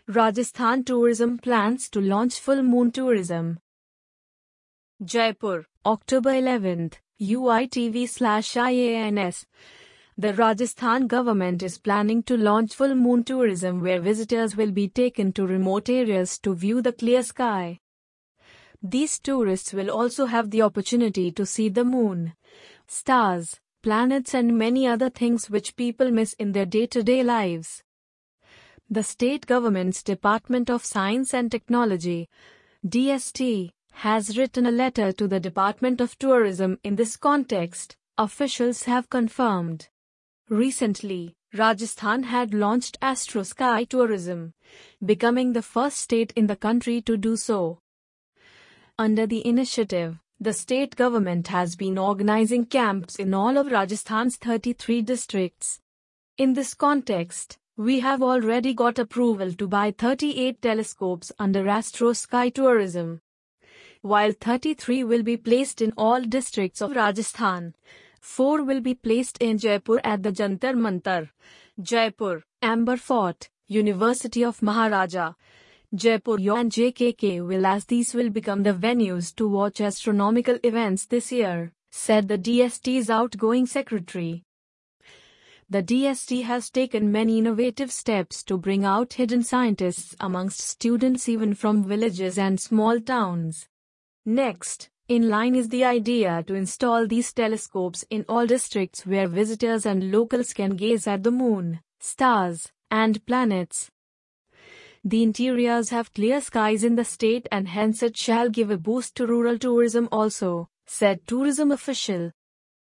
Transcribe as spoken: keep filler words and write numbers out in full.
Rajasthan Tourism plans to launch full moon tourism. Jaipur, October eleventh, U I T V slash I A N S. The Rajasthan government is planning to launch full moon tourism where visitors will be taken to remote areas to view the clear sky. These tourists will also have the opportunity to see the moon, stars, planets and many other things which people miss in their day-to-day lives. The state government's Department of Science and Technology, D S T, has written a letter to the Department of Tourism in this context, officials have confirmed. Recently, Rajasthan had launched Astro Sky Tourism, becoming the first state in the country to do so. Under the initiative, the state government has been organizing camps in all of Rajasthan's thirty-three districts. In this context, we have already got approval to buy thirty-eight telescopes under Astro Sky Tourism. While thirty-three will be placed in all districts of Rajasthan, four will be placed in Jaipur at the Jantar Mantar, Jaipur, Amber Fort, University of Maharaja, Jaipur and J K K will as these will become the venues to watch astronomical events this year, said the D S T's outgoing secretary. The D S T has taken many innovative steps to bring out hidden scientists amongst students even from villages and small towns. Next, in line is the idea to install these telescopes in all districts where visitors and locals can gaze at the moon, stars, and planets. The interiors have clear skies in the state and hence it shall give a boost to rural tourism also, said tourism official.